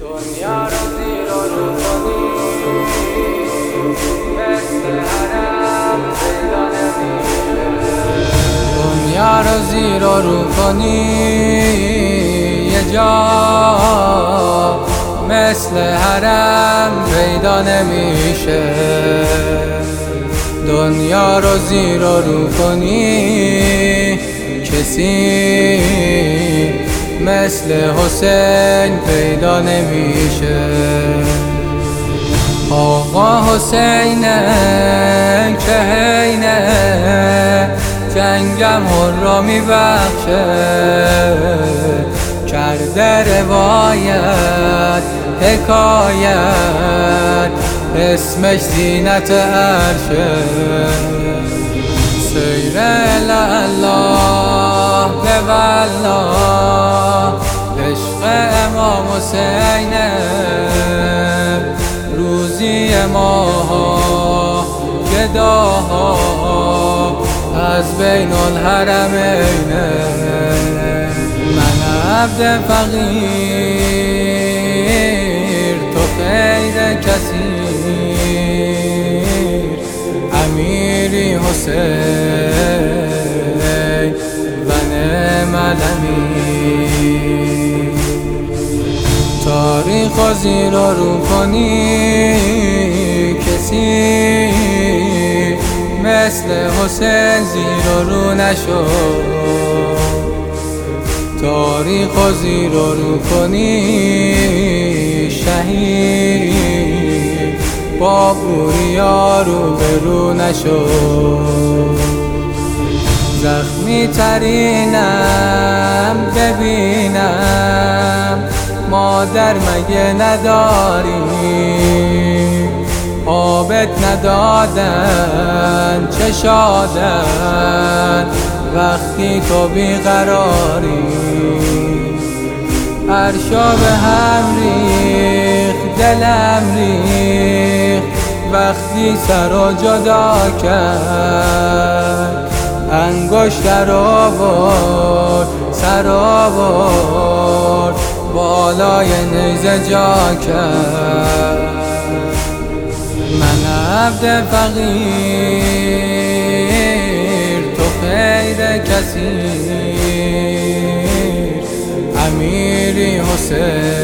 دنیا رو زیر و رو کنی مثل حرم پیدا نمیشه. دنیا رو زیر و رو کنی یه جا مثل حرم پیدا نمیشه. دنیا رو زیر و رو کنی کسی مثل حسین پیدا نمیشه. آقا حسینه که حینه جنگم را میبخشه، کرده روایت حکایت اسمش زینت عرشه. سیر الله به والله عشق امام حسینه، روزی ماها گداها از بین الحرمینه. من عبد فقیر تو خیر کثیر، امیری حسین و نعم الامیر. تاریخ و زیر و رو کنی کسی مثل حسین زیر و رو نشد. تاریخ و زیر و رو کنی شهید با بوریا رو به رو نشد. زخمی ترینم ببینم مادر مگه نداری، آبت ندادن چه شادن وقتی تو بیقراری. عرشا به هم ریخت دلم ریخت وقتی سر و جدا کرد، انگشت در آورد سر آورد بالای نیزه جا کرد. من عبد فقیر تو خیر کثیر، امیری حسین